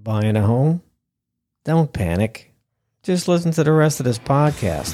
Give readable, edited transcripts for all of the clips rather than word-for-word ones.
Buying a home? Don't panic. Just listen to the rest of this podcast.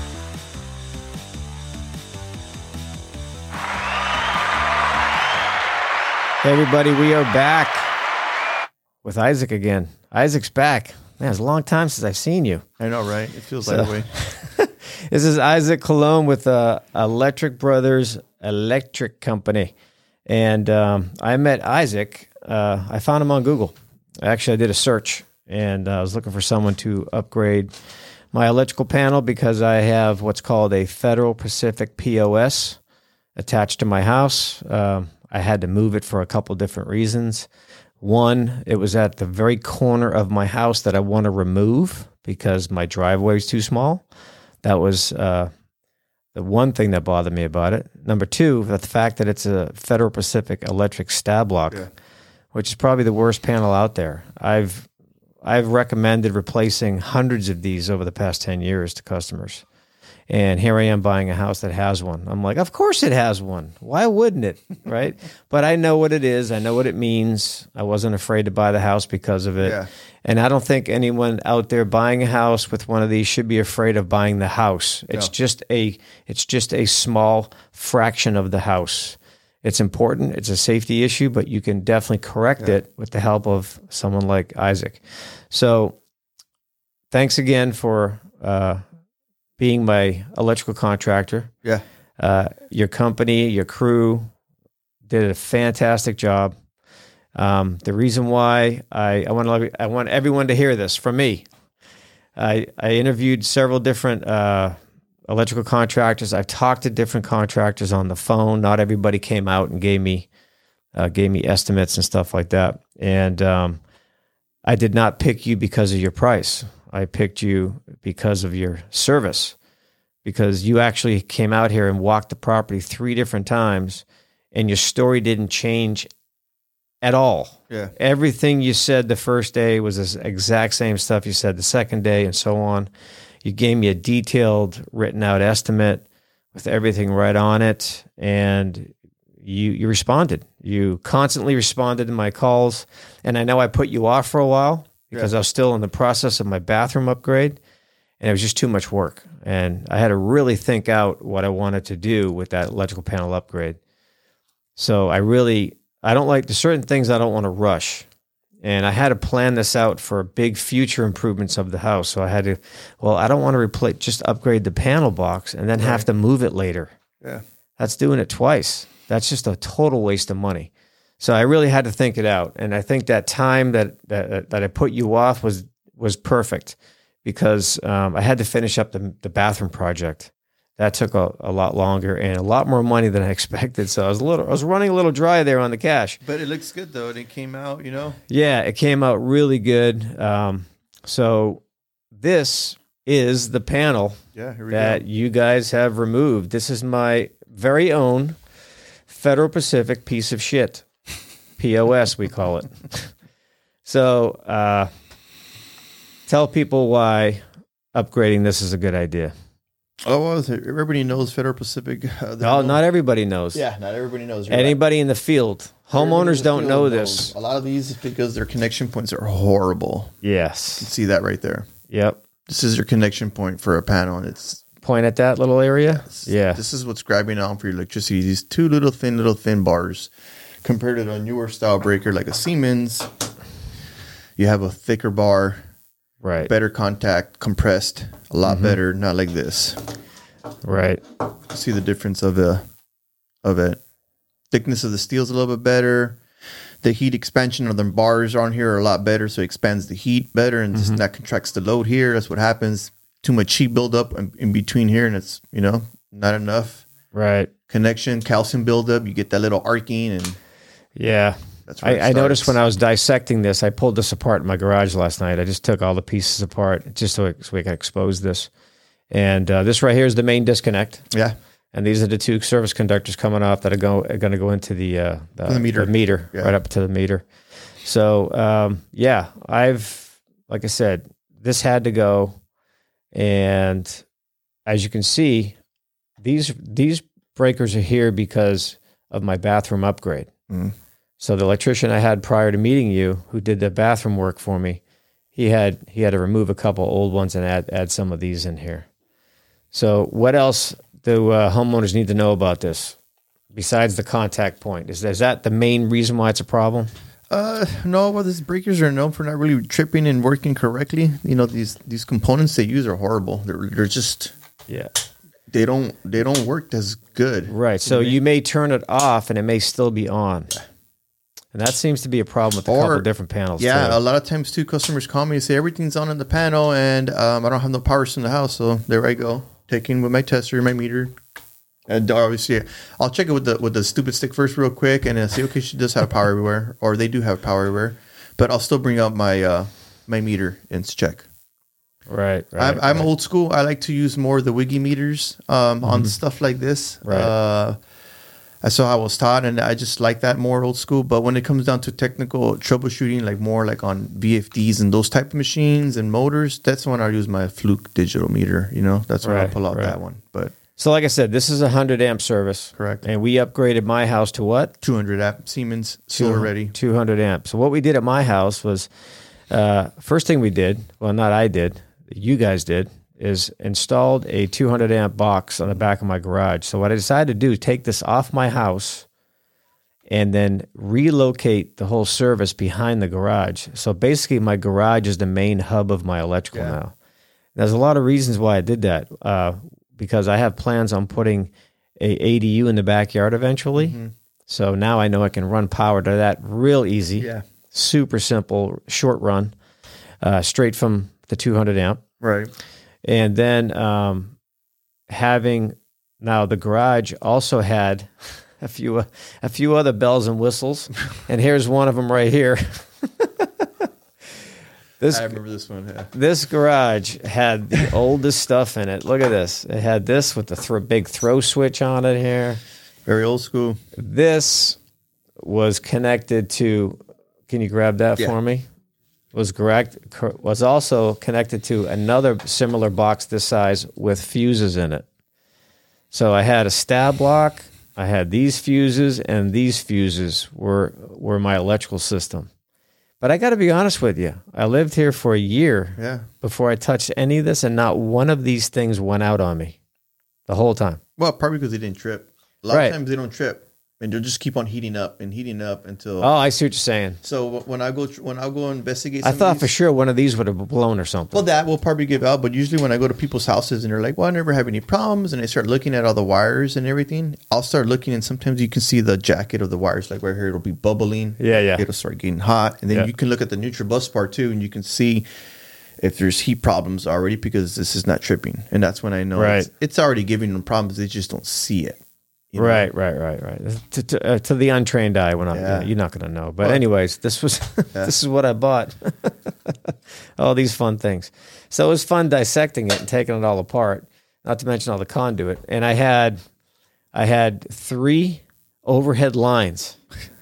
Hey everybody, we are back with Isaac again. Isaac's back. Man, it's a long time since I've seen you. I know, right? It feels that way. This is Isaac Colon with Electric Brothers Electric Company. And I met Isaac. I found him on Google. Actually, I did a search, and I was looking for someone to upgrade my electrical panel because I have what's called a Federal Pacific POS attached to my house. I had to move it for a couple different reasons. One, it was at the very corner of my house that I want to remove because my driveway is too small. That was the one thing that bothered me about it. Number two, the fact that it's a Federal Pacific electric stab lock, which is probably the worst panel out there. I've recommended replacing hundreds of these over the past 10 years to customers. And here I am buying a house that has one. I'm like, of course it has one. Why wouldn't it? Right? But I know what it is. I know what it means. I wasn't afraid to buy the house because of it. Yeah. And I don't think anyone out there buying a house with one of these should be afraid of buying the house. It's just a small fraction of the house. It's important. It's a safety issue, but you can definitely correct it with the help of someone like Isaac. So thanks again for being my electrical contractor. Yeah. Your company, your crew did a fantastic job. The reason why I want everyone to hear this from me. I interviewed several different electrical contractors. I've talked to different contractors on the phone. Not everybody came out and gave me estimates and stuff like that. And I did not pick you because of your price. I picked you because of your service, because you actually came out here and walked the property 3 different times, and your story didn't change at all. Yeah. Everything you said the first day was the exact same stuff you said the second day, and so on. You gave me a detailed, written out estimate with everything right on it, and you responded. You constantly responded to my calls, and I know I put you off for a while because I was still in the process of my bathroom upgrade, and it was just too much work. And I had to really think out what I wanted to do with that electrical panel upgrade. So I don't like, there's certain things I don't want to rush. And I had to plan this out for big future improvements of the house. So I had to, I don't want to just upgrade the panel box and then have to move it later. Yeah. That's doing it twice. That's just a total waste of money. So I really had to think it out. And I think that time that I put you off was perfect because I had to finish up the bathroom project. That took a lot longer and a lot more money than I expected. So I was running a little dry there on the cash. But it looks good though. It came out, Yeah, it came out really good. So this is the panel that you guys have removed. This is my very own Federal Pacific piece of shit. POS, we call it. So tell people why upgrading this is a good idea. Oh, well, everybody knows Federal Pacific. Not everybody knows. Yeah, not everybody knows. Anybody in the field. Homeowners don't know this. A lot of these is because their connection points are horrible. Yes. You can see that right there. Yep. This is your connection point for a panel, and it's... Point at that little area? Yeah. This is what's grabbing on for your electricity. These 2 little thin bars. Compared to a newer style breaker like a Siemens, you have a thicker bar. Right. Better contact, compressed, a lot better, not like this. Right. See the difference of it. Thickness of the steel is a little bit better. The heat expansion of the bars on here are a lot better, so it expands the heat better, and that contracts the load here. That's what happens. Too much heat buildup in between here, and it's, not enough. Right. Connection, calcium buildup. You get that little arcing, and that's I noticed when I was dissecting this, I pulled this apart in my garage last night. I just took all the pieces apart just so we could expose this. And this right here is the main disconnect. Yeah. And these are the 2 service conductors coming off that are going to go into the meter right up to the meter. So, like I said, this had to go. And as you can see, these breakers are here because of my bathroom upgrade. So the electrician I had prior to meeting you, who did the bathroom work for me, he had to remove a couple old ones and add some of these in here. So what else do homeowners need to know about this besides the contact point? Is that the main reason why it's a problem? No, well, these breakers are known for not really tripping and working correctly. You know, these components they use are horrible. They're just they don't work as good. Right. So you may turn it off and it may still be on. And that seems to be a problem with a couple of different panels. Yeah, too. a lot of times too, customers call me and say everything's on in the panel, and I don't have no power in the house. So there I go, taking with my tester, my meter, and obviously I'll check it with the stupid stick first, real quick, and say, okay, she does have power everywhere, or they do have power everywhere, but I'll still bring out my my meter and check. Right. I'm old school. I like to use more of the Wiggy meters on stuff like this. Right. So I was taught, and I just like that more old school. But when it comes down to technical troubleshooting, like more like on VFDs and those type of machines and motors, that's when I use my Fluke digital meter. You know, that's when I pull out that one. But so, like I said, this is a 100 amp service. Correct. And we upgraded my house to what? 200 amp Siemens solar ready. 200 amp. So what we did at my house was, first thing we did, well, not I did, you guys did, is installed a 200 amp box on the back of my garage. So what I decided to do is take this off my house and then relocate the whole service behind the garage. So basically my garage is the main hub of my electrical now. There's a lot of reasons why I did that, because I have plans on putting a ADU in the backyard eventually. Mm-hmm. So now I know I can run power to that real easy. Yeah. Super simple, short run, straight from the 200 amp. Right. And then having now the garage also had a few other bells and whistles, and here's one of them right here. I remember this one. Yeah. This garage had the oldest stuff in it. Look at this. It had this with the big throw switch on it here. Very old school. This was connected to. Can you grab that for me? Was also connected to another similar box this size with fuses in it. So I had a stab block, I had these fuses, and these fuses were my electrical system. But I got to be honest with you, I lived here for a year before I touched any of this, and not one of these things went out on me the whole time. Well, probably because they didn't trip. A lot of times they don't trip. And they'll just keep on heating up until. Oh, I see what you're saying. So when I go investigate, I thought for sure one of these would have blown or something. Well, that will probably give out. But usually when I go to people's houses and they're like, "Well, I never have any problems," and they start looking at all the wires and everything, I'll start looking, and sometimes you can see the jacket of the wires, like right here, it'll be bubbling. Yeah. It'll start getting hot, and then you can look at the neutral bus bar too, and you can see if there's heat problems already because this is not tripping, and that's when I know it's already giving them problems. They just don't see it. You know? Right. To the untrained eye, you're not going to know. But anyways, this is what I bought. All these fun things. So it was fun dissecting it and taking it all apart. Not to mention all the conduit. And I had 3 overhead lines.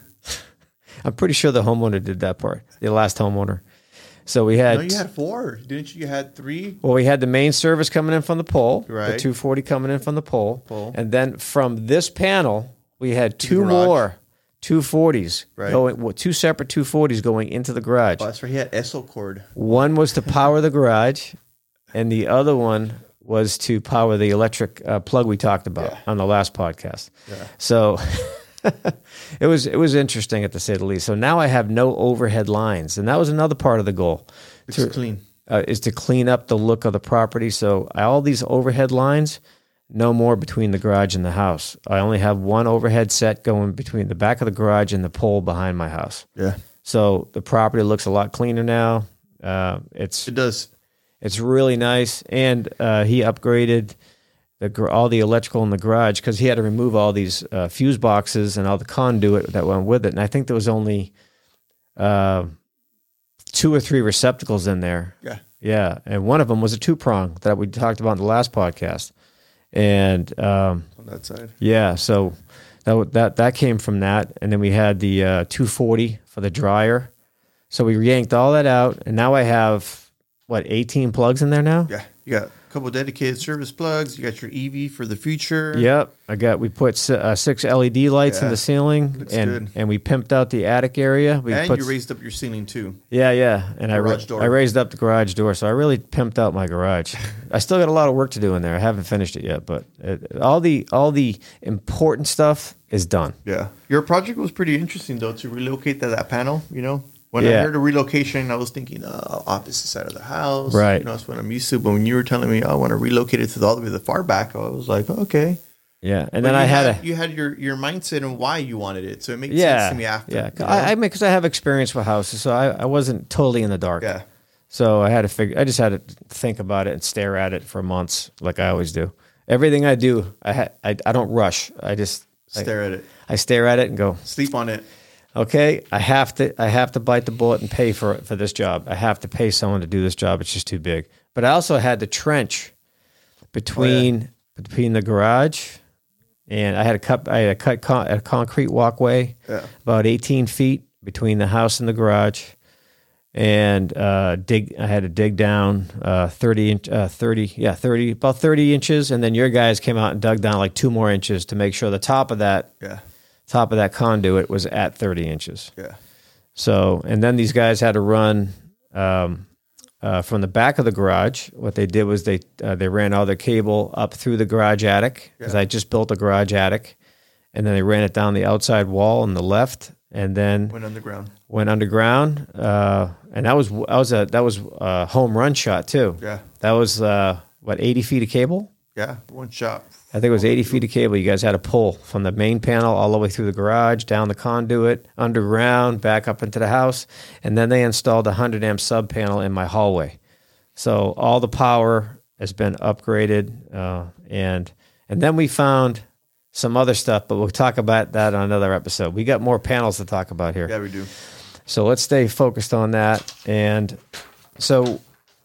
I'm pretty sure the homeowner did that part. The last homeowner. So we had. No, you had 4, didn't you? You had 3. Well, we had the main service coming in from the pole, right? The 240 coming in from the pole, and then from this panel we had 2 more 240s going. 2 separate 240s going into the garage. Oh, that's right. He had SO cord. One was to power the garage, and the other one was to power the electric plug we talked about on the last podcast. Yeah. So. It was interesting, at to say the least. So now I have no overhead lines, and that was another part of the goal. To clean is to clean up the look of the property. So all these overhead lines, no more between the garage and the house. I only have one overhead set going between the back of the garage and the pole behind my house. Yeah. So the property looks a lot cleaner now. It does. It's really nice, and he upgraded all the electrical in the garage because he had to remove all these fuse boxes and all the conduit that went with it. And I think there was only 2 or 3 receptacles in there. Yeah. And one of them was a 2-prong that we talked about in the last podcast. And on that side. Yeah. So that came from that. And then we had the 240 for the dryer. So we yanked all that out. And now I have what, 18 plugs in there now? Yeah, you got a couple dedicated service plugs. You got your EV for the future. Yep. We put 6 LED lights in Yeah. the ceiling, Looks good. and we pimped out the attic area. You raised up your ceiling too. Yeah. And Garage door. I raised up the garage door, so I really pimped out my garage. I still got a lot of work to do in there. I haven't finished it yet, but all the important stuff is done. Yeah. Your project was pretty interesting though, to relocate that panel, you know? When I Yeah. heard a relocation, I was thinking, opposite side of the house. Right. You know, that's what I'm used to. But when you were telling me, I want to relocate it to all the way to the far back, I was like, okay. Yeah. And But then you had your mindset and why you wanted it. So it made yeah, sense to me after. yeah. you know? I mean, because I have experience with houses, so I wasn't totally in the dark. Yeah. So I just had to think about it and stare at it for months, like I always do. Everything I do, I don't rush. I just Stare at it. I stare at it and go, Sleep on it. okay, I have to bite the bullet and pay for this job. I have to pay someone to do this job. It's just too big. But I also had to trench between the garage, and I had to cut a concrete walkway about 18 feet between the house and the garage, and I had to dig down 30 inches, and then your guys came out and dug down like 2 more inches to make sure the top of that conduit was at 30 inches. Yeah. So, and then these guys had to run from the back of the garage. What they did was they ran all their cable up through the garage attic, because I just built a garage attic, and then they ran it down the outside wall on the left, and then Went underground. And that was a home run shot too. Yeah. That was 80 feet of cable. Yeah. One shot. I think it was 80 feet of cable. You guys had to pull from the main panel all the way through the garage, down the conduit, underground, back up into the house. And then they installed a 100 amp sub panel in my hallway. So all the power has been upgraded. And then we found some other stuff, but we'll talk about that on another episode. We got more panels to talk about here. Yeah, we do. So let's stay focused on that. And so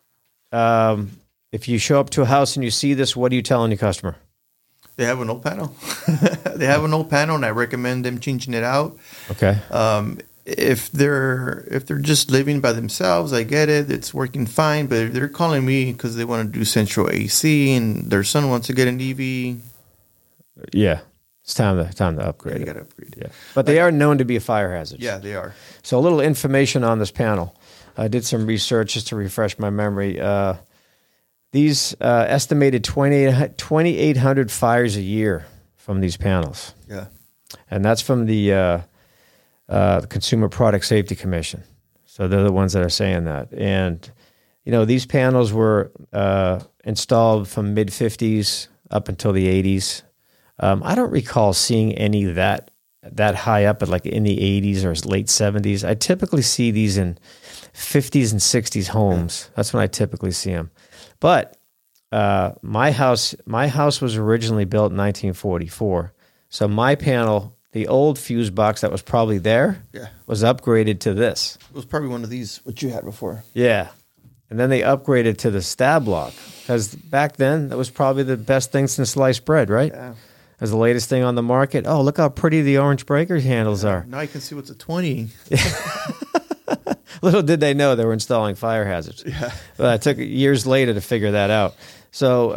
if you show up to a house and you see this, what are you telling your customer? They have an old panel. They have an old panel, and I recommend them changing it out. Okay. If they're just living by themselves, I get it. It's working fine. But if they're calling me because they want to do central AC and their son wants to get an EV, Yeah. It's time to upgrade you it. got to upgrade. Yeah. But they are known to be a fire hazard. Yeah, they are. So a little information on this panel. I did some research just to refresh my memory. These estimated 2,800 fires a year from these panels. Yeah. And that's from the Consumer Product Safety Commission. So they're the ones that are saying that. And, these panels were installed from mid-50s up until the 80s. I don't recall seeing any that high up, but like in the 80s or late 70s. I typically see these in 50s and 60s homes. That's when I typically see them. But my house was originally built in 1944. So my panel, the old fuse box that was probably there, was upgraded to this. It was probably one of these, what you had before. Yeah. And then they upgraded to the stab lock, because back then that was probably the best thing since sliced bread, right? Yeah. As the latest thing on the market. Oh, look how pretty the orange breaker handles are. Now you can see what's a 20. Little did they know they were installing fire hazards. Yeah. But it took years later to figure that out. So,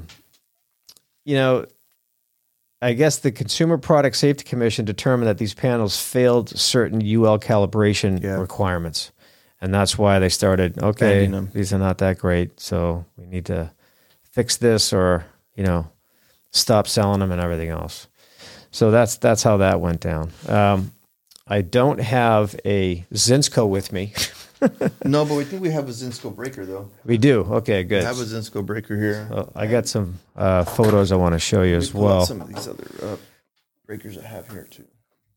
I guess the Consumer Product Safety Commission determined that these panels failed certain UL calibration requirements. And that's why they started, okay, these are not that great, so we need to fix this or, stop selling them and everything else. So that's how that went down. I don't have a Zinsco with me. No, but we think we have a Zinsco breaker, though. We do? Okay, good. We have a Zinsco breaker here. I got some photos I want to show you as well. Some of these other breakers I have here, too.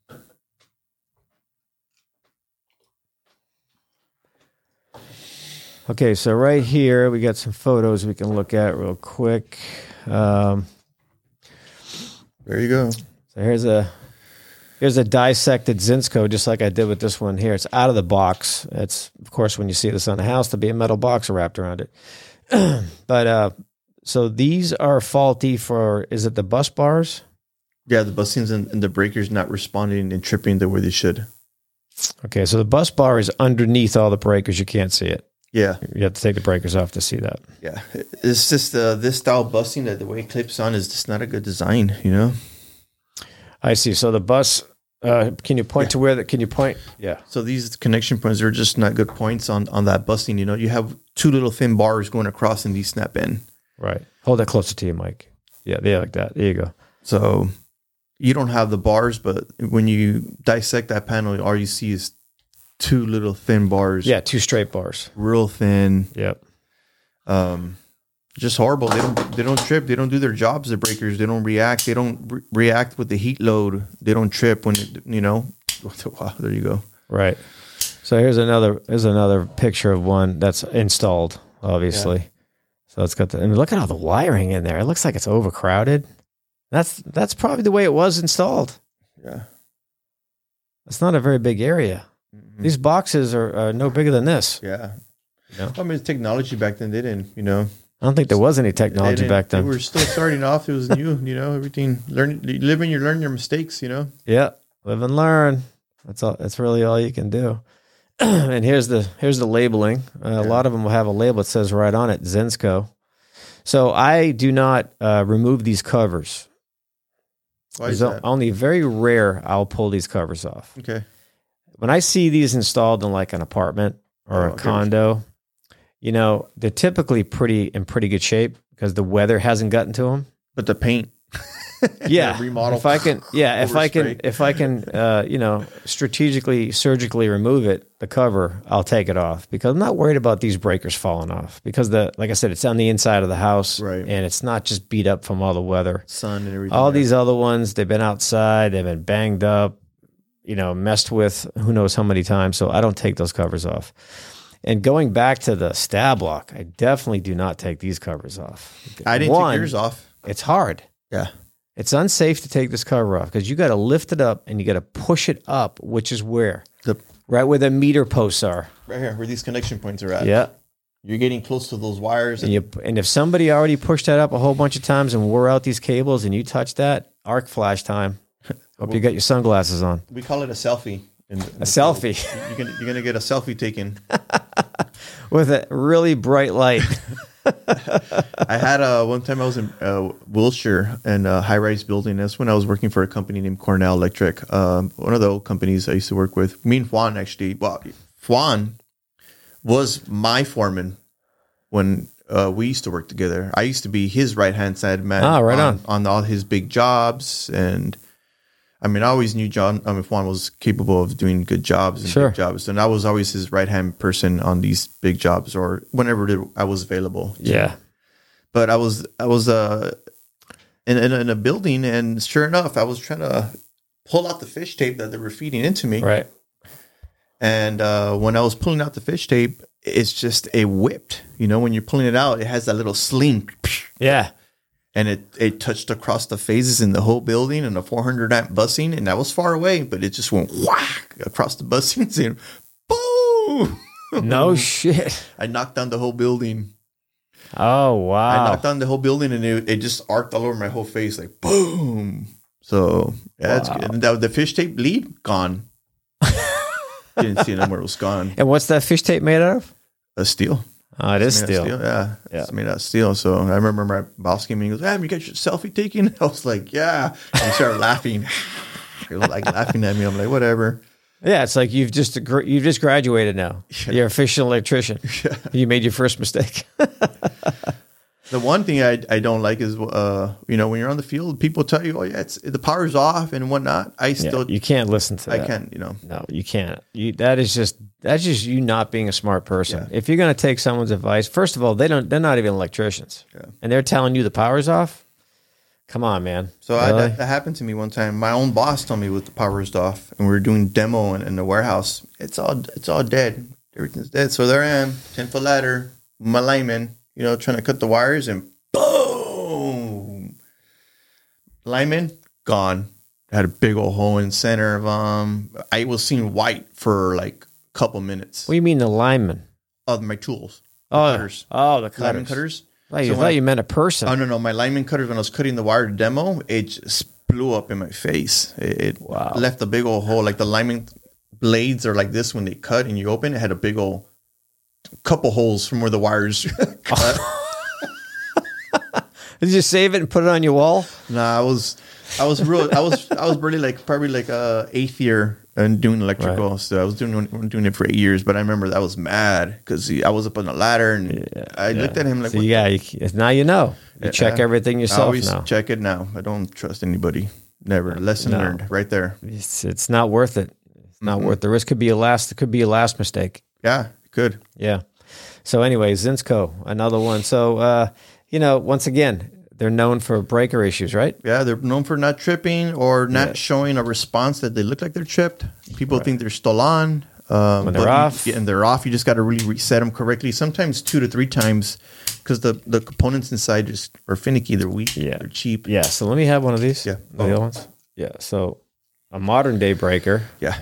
Okay, so right here, we got some photos we can look at real quick. There you go. So here's a dissected Zinsco, just like I did with this one here. It's out of the box. It's, of course, when you see this on the house, there'll be a metal box wrapped around it. But so these are faulty for, is it the bus bars? Yeah, the busings and the breakers not responding and tripping the way they should. Okay, so the bus bar is underneath all the breakers. You can't see it. Yeah. You have to take the breakers off to see that. Yeah. It's just this style busting that the way it clips on is just not a good design, you know? I see. So the bus, can you point to where can you point? Yeah. So these connection points are just not good points on that busting. You know, you have two little thin bars going across and these snap in. Right. Hold that closer to you, Mike. Yeah, like that. There you go. So you don't have the bars, but when you dissect that panel, all you see is two little thin bars. Yeah, two straight bars. Real thin. Yep. Just horrible. They don't trip. They don't do their jobs. The breakers. They don't react. They don't react with the heat load. They don't trip when you know. Wow, there you go. Right. So here's another picture of one that's installed. Obviously. Yeah. So it's got and look at all the wiring in there. It looks like it's overcrowded. That's probably the way it was installed. Yeah. It's not a very big area. Mm-hmm. These boxes are no bigger than this. Yeah. You know? I mean, technology back then, they didn't, you know. I don't think there was any technology back then. We were still starting off. It was new, you know, everything. You learn your mistakes, you know. Yeah. Live and learn. That's all. That's really all you can do. And here's the labeling. A lot of them will have a label that says right on it, Zinsco. So I do not remove these covers. Why is that? Only very rare I'll pull these covers off. Okay. When I see these installed in like an apartment or a condo, you know, they're typically in pretty good shape because the weather hasn't gotten to them. But the paint. Yeah. Remodel. If I can, you know, strategically, surgically remove it, the cover, I'll take it off because I'm not worried about these breakers falling off because like I said, it's on the inside of the house, right? And it's not just beat up from all the weather, sun and everything. All these other ones, they've been outside, they've been banged up, you know, messed with who knows how many times. So I don't take those covers off. And going back to the stab lock, I definitely do not take these covers off. I didn't take yours off. It's hard. Yeah. It's unsafe to take this cover off because you got to lift it up and you got to push it up, which is where? Right where the meter posts are. Right here, where these connection points are at. Yeah. You're getting close to those wires. And if somebody already pushed that up a whole bunch of times and wore out these cables and you touch that, arc flash time. Hope you got your sunglasses on. We call it a selfie. A selfie. You're going to get a selfie taken. With a really bright light. I had one time I was in Wilshire in a high-rise building. That's when I was working for a company named Cornell Electric. One of the old companies I used to work with. Me and Juan actually. Well, Juan was my foreman when we used to work together. I used to be his right-hand side man on all his big jobs. And I mean, I always knew Juan was capable of doing good jobs and big jobs. And I was always his right-hand person on these big jobs or whenever I was available. Yeah. But I was in a building, and sure enough, I was trying to pull out the fish tape that they were feeding into me. Right. And when I was pulling out the fish tape, it's just whipped. You know, when you're pulling it out, it has that little sling. Yeah. And it touched across the phases in the whole building and the 400 amp busing, and that was far away, but it just went whack across the busings and boom! No shit. I knocked down the whole building. Oh, wow. I knocked down the whole building, and it just arced all over my whole face, like boom. So yeah, that's good. And the fish tape lead gone. Didn't see it anymore. It was gone. And what's that fish tape made out of? A steel. Oh, it is steel. Yeah. It's made out of steel. So I remember my boss came in and goes, "Hey, you got your selfie taken?" I was like, "Yeah." And he started laughing. He was like laughing at me. I'm like, whatever. Yeah, it's like you've just graduated now. Yeah. You're an official electrician. Yeah. You made your first mistake. The one thing I don't like is, you know, when you're on the field, people tell you, "Oh yeah, the power's off" and whatnot. You can't listen to that. I can't, you know. No, you can't. That's just you not being a smart person. Yeah. If you're going to take someone's advice, first of all, they're not even electricians, and they're telling you the power's off. Come on, man. So really? That happened to me one time. My own boss told me with the power's off, and we were doing demo in the warehouse. It's all dead. Everything's dead. So there I am, 10-foot ladder, my lineman, you know, trying to cut the wires, and boom, lineman gone. I had a big old hole in the center of them. I was seeing white for like a couple minutes. What do you mean the lineman? Of my tools. Cutters. Oh, the cutters. Lineman cutters. I thought you meant a person. Oh, no. My lineman cutters, when I was cutting the wire to demo, it just blew up in my face. It left a big old hole. Like the lineman blades are like this when they cut and you open. It had a big old a couple holes from where the wires cut. Did you save it and put it on your wall? Nah, I was really like probably like eighth year and doing electrical. Right. So I was doing it for 8 years. But I remember that I was mad because I was up on the ladder and I looked at him like, so now you know. You check everything I yourself always now. check it now. I don't trust anybody. Never. Lesson learned right there. It's not worth it. It's not worth the risk. It could be a last mistake. Yeah, good. Yeah. So anyway, Zinsco, another one. So once again, they're known for breaker issues, right? Yeah, they're known for not tripping or not showing a response that they look like they're tripped. People think they're still on. When they're off. And they're off. You just got to really reset them correctly. Sometimes 2 to 3 times because the components inside just are finicky. They're weak. Yeah. They're cheap. Yeah. So let me have one of these. Yeah. The other ones. Yeah. So a modern day breaker. Yeah.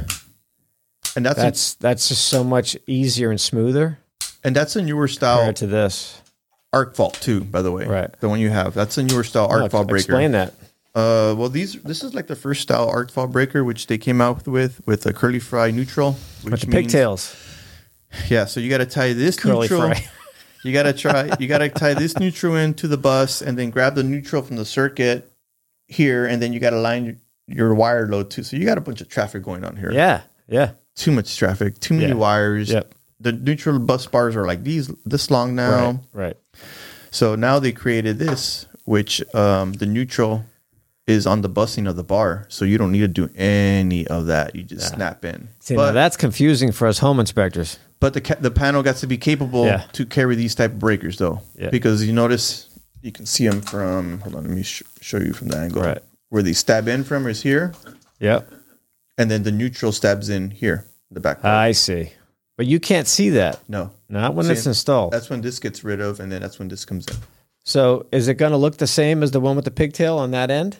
And that's just so much easier and smoother. And that's a newer style compared to this arc fault too, by the way. Right. The one you have. That's a newer style arc fault breaker. Explain that. Well, this is like the first style arc fault breaker, which they came out with a curly fry neutral, With the pigtails. Yeah, so you got to tie this Curly neutral. fry. You got to tie this neutral into the bus, and then grab the neutral from the circuit here, and then you got to line your wire load too. So you got a bunch of traffic going on here. Yeah. Yeah. Too much traffic. Too many wires. Yep. The neutral bus bars are like this long now. Right. So now they created this, which the neutral is on the busing of the bar, so you don't need to do any of that. You just snap in. See, now that's confusing for us home inspectors. But the panel got to be capable to carry these type of breakers, though, because you notice you can see them from. Hold on, let me show you from the angle. Right. Where they stab in from is here. Yep. And then the neutral stabs in here, the back part. I see. But you can't see that. No. Not when it's installed. That's when this gets rid of, and then that's when this comes in. So is it going to look the same as the one with the pigtail on that end?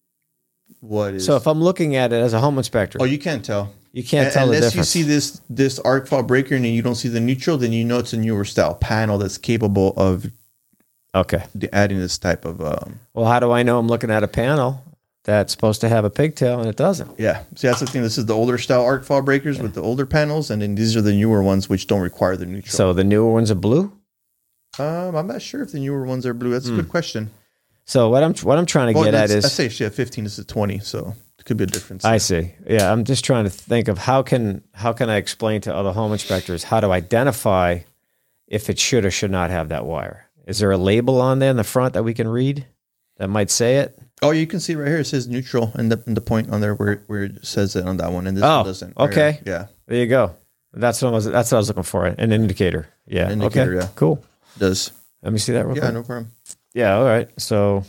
What is? So if I'm looking at it as a home inspector. Oh, you can't tell. You can't tell the difference. Unless you see this arc fault breaker and you don't see the neutral, then you know it's a newer style panel that's capable of adding this type of... well, how do I know I'm looking at a panel that's supposed to have a pigtail and it doesn't? Yeah. See, that's the thing. This is the older style arc fault breakers with the older panels, and then these are the newer ones which don't require the neutral. So the newer ones are blue? I'm not sure if the newer ones are blue. That's a good question. So what I'm trying to get at is... I say she had 15, this is 20, so it could be a difference. I see. Yeah, I'm just trying to think of how can I explain to other home inspectors how to identify if it should or should not have that wire. Is there a label on there in the front that we can read that might say it? Oh, you can see right here. It says neutral, and the point on there where it says it on that one, and this one doesn't. Okay. Right, yeah. There you go. That's what I was looking for. An indicator. Yeah. An indicator, okay. yeah. Cool. It does. Let me see that real quick. Yeah, no problem. Yeah, all right. So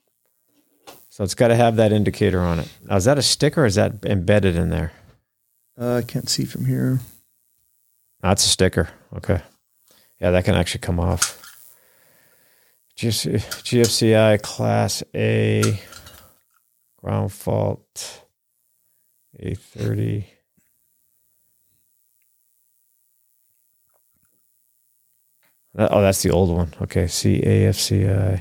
it's got to have that indicator on it. Now, is that a sticker or is that embedded in there? I can't see from here. That's a sticker. Okay. Yeah, that can actually come off. GFCI Class A ground fault A30. That's the old one. Okay, CAFCI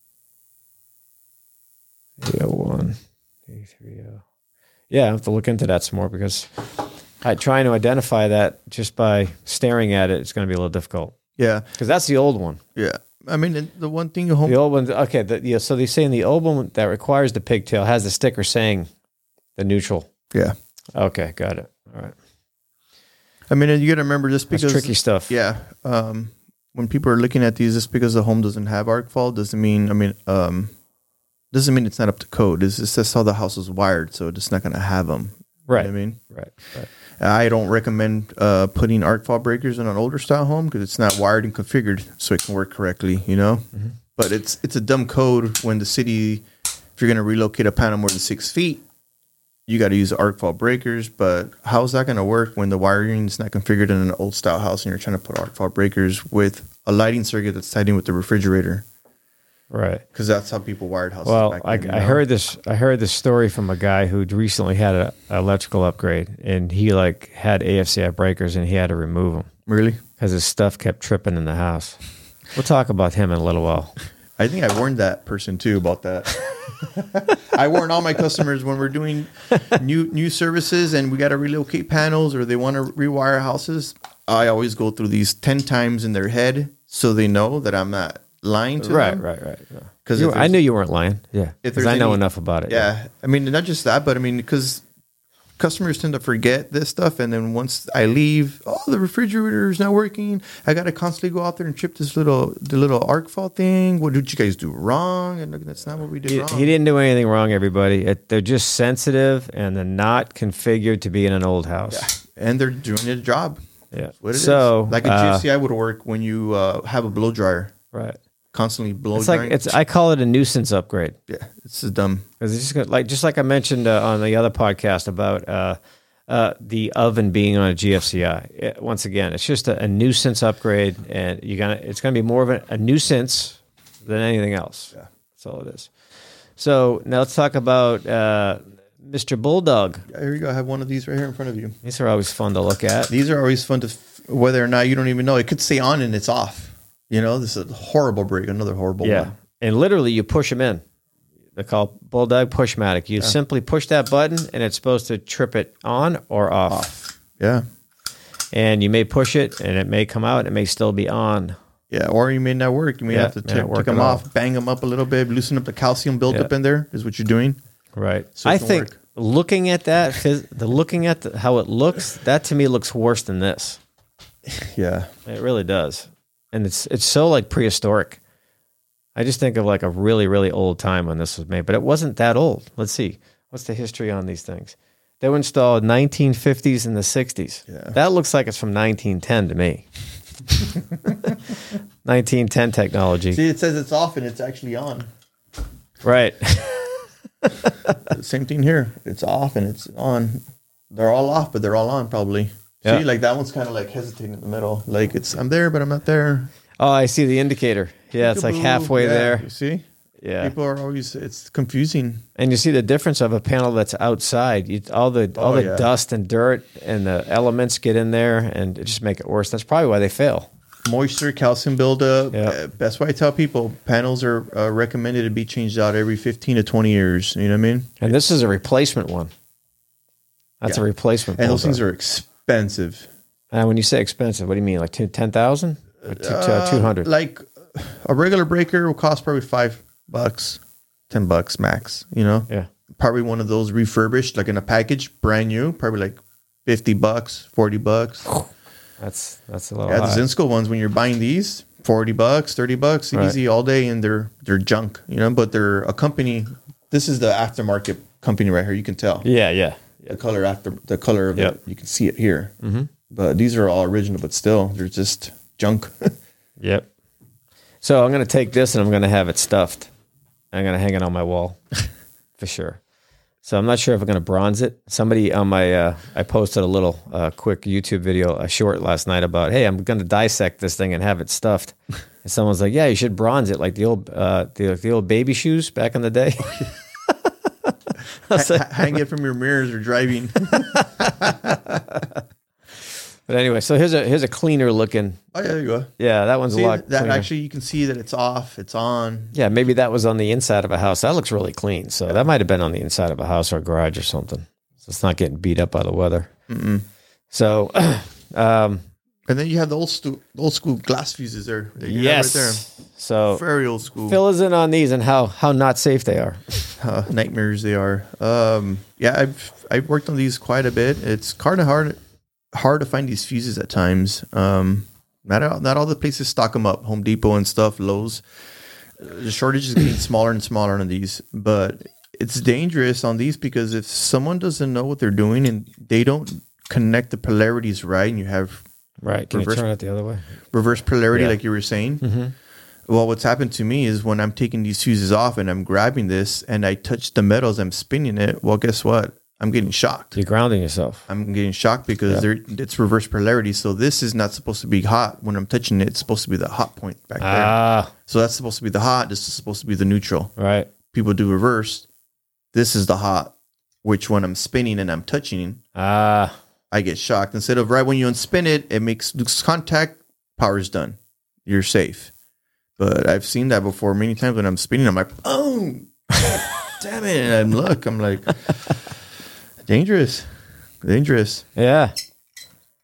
A01 A30. Yeah, I have to look into that some more because trying to identify that just by staring at it, it's going to be a little difficult. Yeah, because that's the old one. Yeah, I mean the one thing the old one. Okay, so they're saying the old one that requires the pigtail has the sticker saying the neutral. Yeah. Okay, got it. All right. I mean, you got to remember just because that's tricky stuff. Yeah. When people are looking at these, just because the home doesn't have arc fault doesn't mean it's not up to code. It's just how the house is wired, so it's not going to have them. Right. You know what I mean? Right. I don't recommend putting arc fault breakers in an older style home because it's not wired and configured so it can work correctly, you know? Mm-hmm. But it's a dumb code when the city, if you're going to relocate a panel more than 6 feet, you got to use arc fault breakers. But how's that going to work when the wiring is not configured in an old style house and you're trying to put arc fault breakers with a lighting circuit that's tied in with the refrigerator? Right. Because that's how people wired houses. Well, back then, I heard this story from a guy who recently had an electrical upgrade, and he had AFCI breakers, and he had to remove them. Really? Because his stuff kept tripping in the house. We'll talk about him in a little while. I think I warned that person too about that. I warn all my customers when we're doing new services and we got to relocate panels or they want to rewire houses. I always go through these 10 times in their head so they know that I'm not lying to them. Right. Because I knew you weren't lying. Yeah, because I know enough about it. Yeah, I mean, not just that, but I mean, because customers tend to forget this stuff, and then once I leave, the refrigerator is not working. I got to constantly go out there and trip the little arc fault thing. What did you guys do wrong? And look, that's not what we did wrong. He didn't do anything wrong, everybody. They're just sensitive, and they're not configured to be in an old house. Yeah. And they're doing a job. Yeah. That's what it is. Like a GFCI would work when you have a blow dryer. Right. Constantly blow it's drying. like I call it a nuisance upgrade. Yeah, it's just dumb. Because it's just like I mentioned on the other podcast about the oven being on a GFCI. Once again, it's just a nuisance upgrade, and it's gonna be more of a nuisance than anything else. Yeah, that's all it is. So now let's talk about Mr. Bulldog. Yeah, here you go. I have one of these right here in front of you. These are always fun to look at. These are always fun to whether or not you don't even know. It could stay on and it's off. You know, this is a horrible break, another horrible one. And literally you push them in. They're called Bulldog Pushmatic. You simply push that button and it's supposed to trip it on or off. Yeah. And you may push it and it may come out. It may still be on. Yeah, or you may not work. You may have to take them off, bang them up a little bit, loosen up the calcium buildup in there is what you're doing. Right. So I think looking at that, how it looks, that to me looks worse than this. Yeah. It really does. And it's so like prehistoric. I just think of like a really, really old time when this was made, but it wasn't that old. Let's see. What's the history on these things? They were installed 1950s and the 60s. Yeah. That looks like it's from 1910 to me. 1910 technology. See, it says it's off and it's actually on. Right. Same thing here. It's off and it's on. They're all off, but they're all on probably. Yeah. See, like that one's kind of like hesitating in the middle. Like I'm there, but I'm not there. Oh, I see the indicator. Yeah, it's like halfway there. You see? Yeah. People are always, it's confusing. And you see the difference of a panel that's outside. All the dust and dirt and the elements get in there and it just make it worse. That's probably why they fail. Moisture, calcium buildup. Yeah. That's why I tell people panels are recommended to be changed out every 15 to 20 years. You know what I mean? And this is a replacement one. That's a replacement. And those things are expensive. And when you say expensive, what do you mean? Like 10,000 or 200? Like a regular breaker will cost probably $5, $10 max. You know? Yeah. Probably one of those refurbished, like in a package, brand new, probably like $50, $40. That's a little. Yeah, the Zinsco ones when you're buying these, $40, $30, easy all day, and they're junk. You know, but they're a company. This is the aftermarket company right here. You can tell. Yeah. The color of it, you can see it here. Mm-hmm. But these are all original, but still, they're just junk. Yep. So I'm going to take this and I'm going to have it stuffed. I'm going to hang it on my wall for sure. So I'm not sure if I'm going to bronze it. Somebody on my, I posted a little quick YouTube video, a short last night about, hey, I'm going to dissect this thing and have it stuffed. And someone's like, yeah, you should bronze it like the old baby shoes back in the day. Hang it from your mirrors or driving. But anyway, so here's a cleaner looking. Oh yeah, there you go. Yeah, that one's see, a lot that cleaner. actually you can see that it's off, it's on. Yeah, maybe that was on the inside of a house. That looks really clean. So that might have been on the inside of a house or a garage or something. So it's not getting beat up by the weather. Mm-mm. So, and then you have the old school glass fuses there. Yes. Right there. So very old school. Fill us in on these and how not safe they are. Nightmares they are. Yeah, I've worked on these quite a bit. It's kind of hard to find these fuses at times. Not all the places stock them up. Home Depot and stuff, Lowe's. The shortage is getting smaller and smaller on these, but it's dangerous on these because if someone doesn't know what they're doing and they don't connect the polarities right, and you have can you turn it the other way? Reverse polarity, like you were saying. Mm-hmm. Well, what's happened to me is when I'm taking these fuses off and I'm grabbing this and I touch the metals, I'm spinning it. Well, guess what? I'm getting shocked. You're grounding yourself. I'm getting shocked because it's reverse polarity. So this is not supposed to be hot. When I'm touching it, it's supposed to be the hot point back there. So that's supposed to be the hot. This is supposed to be the neutral. Right. People do reverse. This is the hot, which when I'm spinning and I'm touching, I get shocked. Instead of right when you unspin it, it makes contact, power's done. You're safe. But I've seen that before many times when I'm spinning. I'm like, oh, damn it. And I'm like, dangerous. Yeah.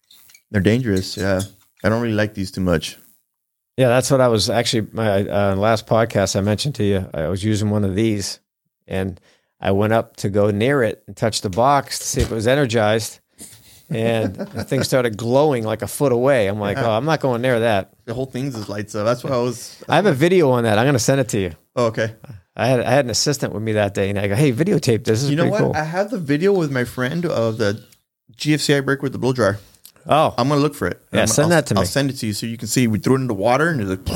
They're dangerous. Yeah. I don't really like these too much. Yeah, that's what I was actually, my last podcast I mentioned to you, I was using one of these and I went up to go near it and touch the box to see if it was energized. And the thing started glowing like a foot away. I'm like, oh, I'm not going near that. The whole thing just lights up. That's why I have a video on that. I'm going to send it to you. Oh, okay. I had an assistant with me that day and I go, hey, videotape this. This is pretty cool. I have the video with my friend of the GFCI breaker with the blow dryer. Oh. I'm going to look for it. Yeah, send that to me. I'll send it to you so you can see. We threw it in the water and it's like...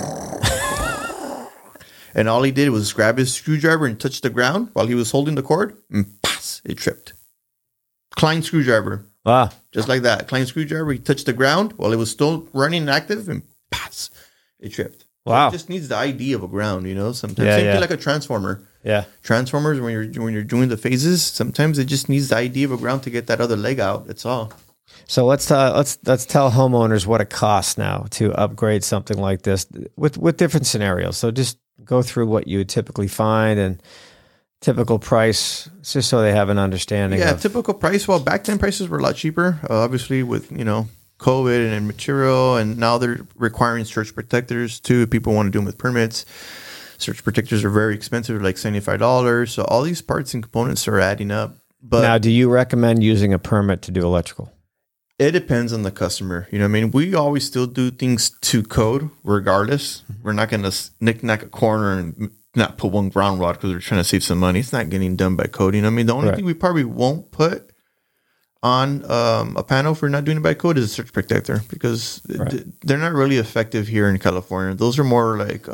And all he did was grab his screwdriver and touch the ground while he was holding the cord and pass, it tripped. Klein screwdriver. Wow. Just like that. Klein screwdriver, he touched the ground while it was still running and active and pass, it tripped. Wow. So it just needs the ID of a ground, sometimes. Yeah, Same thing like a transformer. Yeah. Transformers, when you're doing the phases, sometimes it just needs the ID of a ground to get that other leg out. That's all. So let's tell homeowners what it costs now to upgrade something like this with different scenarios. So just go through what you would typically find and typical price, just so they have an understanding. Yeah, typical price. Well, back then prices were a lot cheaper. Obviously, with COVID and material, and now they're requiring surge protectors too. People want to do them with permits. Surge protectors are very expensive, like $75. So all these parts and components are adding up. But now, do you recommend using a permit to do electrical? It depends on the customer. You know what I mean? We always still do things to code regardless. We're not going to knick-knack a corner and not put one ground rod because we're trying to save some money. It's not getting done by code. You know what I mean? The only thing we probably won't put on a panel if we're not doing it by code is a surge protector because they're not really effective here in California. Those are more like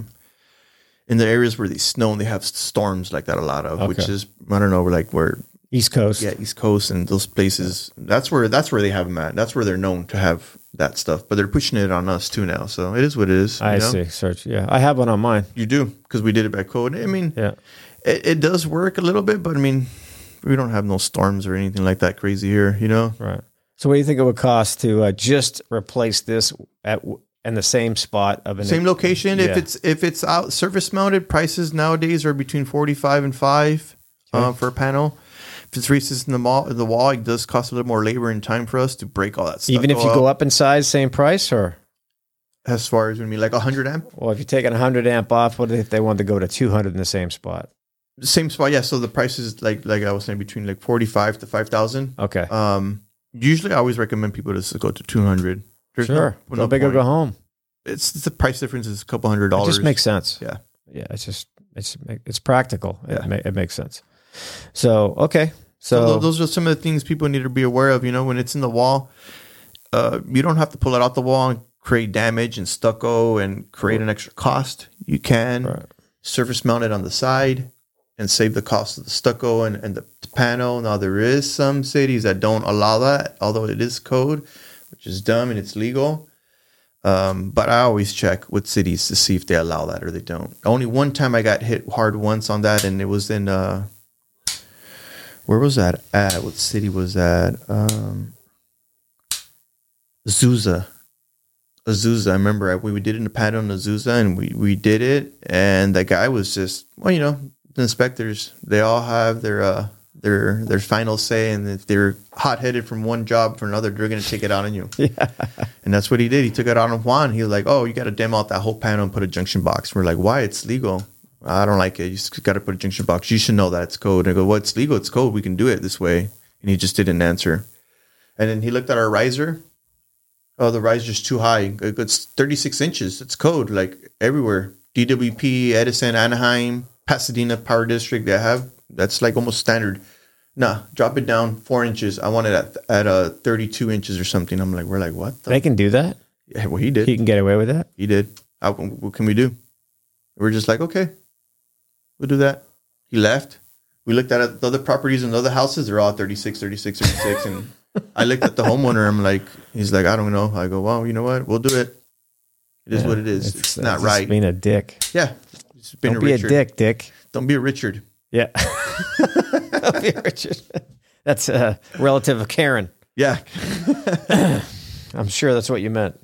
in the areas where they snow and they have storms like that a lot of, which is, I don't know, like where... East Coast. Yeah, East Coast and those places. That's where they have them at. That's where they're known to have that stuff. But they're pushing it on us too now. So it is what it is. I see. Search. Yeah, I have one on mine. You do because we did it by code. I mean, it does work a little bit, but I mean, we don't have no storms or anything like that crazy here. Right. So what do you think it would cost to just replace this in the same spot of an same location? Yeah. If it's out surface mounted, prices nowadays are between $45 and $5 for a panel. If it's recessed in the wall, it does cost a little more labor and time for us to break all that stuff. Even if you go up in size, same price, or as far as like 100 amp. Well, if you're taking 100 amp off, what if they wanted to go to 200 in the same spot? Same spot, yeah. So the price is like I was saying between like 45 to 5,000. Okay. Usually, I always recommend people to go to 200. There's sure. No big or go home. It's the price difference is a couple $100. It just makes sense. Yeah. Yeah. It's practical. Yeah. It makes sense. So okay. So those are some of the things people need to be aware of. When it's in the wall, you don't have to pull it out the wall and create damage and stucco and create an extra cost. You can surface mount it on the side and save the cost of the stucco and the panel. Now, there is some cities that don't allow that, although it is code, which is dumb and it's legal. But I always check with cities to see if they allow that or they don't. Only one time I got hit hard once on that, and it was in... where was that at? What city was that? Azusa. I remember we did it in a panel in Azusa, and we did it, and the guy was just, the inspectors, they all have their final say, and if they're hot-headed from one job for another, they're going to take it out on you. Yeah. And that's what he did. He took it out on Juan. He was like, oh, you got to demo out that whole panel and put a junction box. We're like, why? It's legal. I don't like it. You just got to put a junction box. You should know that it's code. And I go, well, it's legal. It's code. We can do it this way. And he just didn't answer. And then he looked at our riser. Oh, the riser's too high. It's 36 inches. It's code, like everywhere. DWP, Edison, Anaheim, Pasadena Power District, that's like almost standard. Nah, drop it down 4 inches. I want it at 32 inches or something. We're like, what? They can do that? Yeah, well, he did. He can get away with that? He did. What can we do? We're just like, okay, we'll do that. He left. We looked at the other properties and the other houses. They're all 36. And I looked at the homeowner. I'm like, he's like, I don't know. I go, well, you know what? We'll do it. It is what it is. It's not right. Being a dick. Yeah. Don't be a dick. Don't be a Richard. Yeah. Don't be a Richard. That's a relative of Karen. Yeah. I'm sure that's what you meant.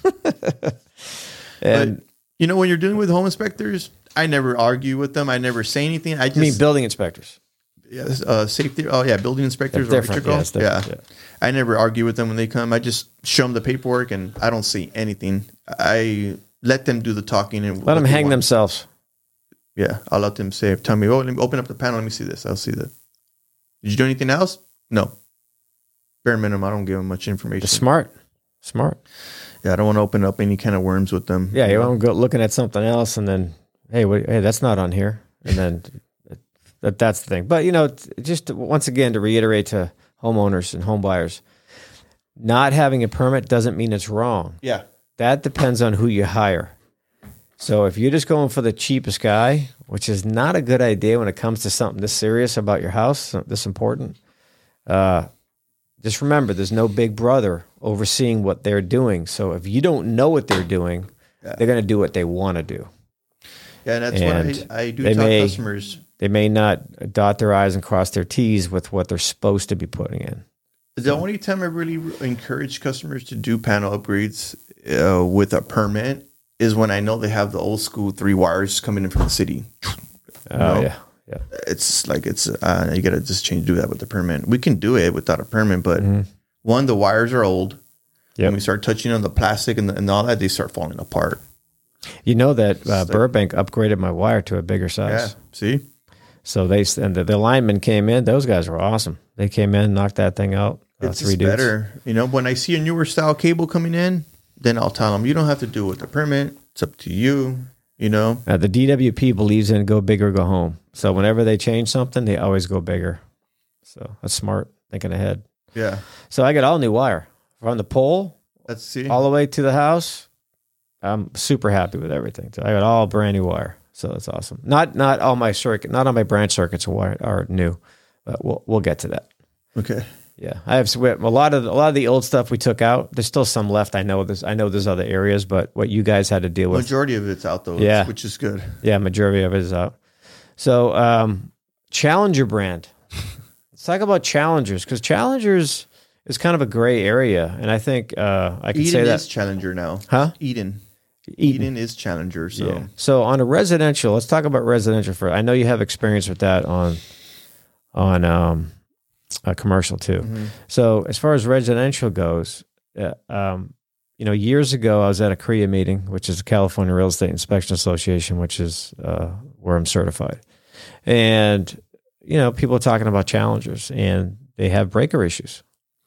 And when you're dealing with home inspectors, I never argue with them. I never say anything. I mean building inspectors. Yes, safety. Oh yeah, building inspectors or Different, electrical. yeah, it's different, yeah. I never argue with them when they come. I just show them the paperwork, and I don't see anything. I let them do the talking and Let them hang themselves. Yeah, I'll let them say, tell me, oh, let me open up the panel. Let me see this. I'll see that. Did you do anything else? No. Bare minimum, I don't give them much information. Smart. Yeah, I don't want to open up any kind of worms with them. Yeah, you won't go looking at something else and then, hey, that's not on here. And then that's the thing. But, just once again, to reiterate to homeowners and home buyers, not having a permit doesn't mean it's wrong. Yeah. That depends on who you hire. So if you're just going for the cheapest guy, which is not a good idea when it comes to something this serious about your house, this important, just remember there's no big brother overseeing what they're doing. So if you don't know what they're doing, they're going to do what they want to do. Yeah, and that's what I do tell customers. They may not dot their I's and cross their T's with what they're supposed to be putting in. The only time I really encourage customers to do panel upgrades with a permit is when I know they have the old school 3 wires coming in from the city. Yeah. It's like you got to just do that with the permit. We can do it without a permit, but one, the wires are old. Yep. When we start touching on the plastic and all that, they start falling apart. You know that Burbank upgraded my wire to a bigger size. Yeah, see? So the linemen came in. Those guys were awesome. They came in, knocked that thing out. It's 3 dudes. better. When I see a newer style cable coming in, then I'll tell them, you don't have to do it with the permit. It's up to you, The DWP believes in go big or go home. So whenever they change something, they always go bigger. So that's smart, thinking ahead. Yeah. So I got all new wire from the pole Let's see. all the way to the house. I'm super happy with everything. So I got all brand new wire. So that's awesome. Not all my not all my branch circuits are new, but we'll get to that. Okay. Yeah, I have a lot of the old stuff we took out. There's still some left. I know there's other areas, but what you guys had to deal with. Majority of it's out though. Yeah. Which is good. Yeah, majority of it is out. So Challenger brand. Let's talk about Challengers, because Challengers is kind of a gray area, and I think I can say that Eden is Challenger now. Huh? Eden is Challenger. So yeah. So on a residential, let's talk about residential first. I know you have experience with that on a commercial too. Mm-hmm. So as far as residential goes, years ago I was at a CREA meeting, which is the California Real Estate Inspection Association, which is where I'm certified. And, people are talking about Challengers and they have breaker issues.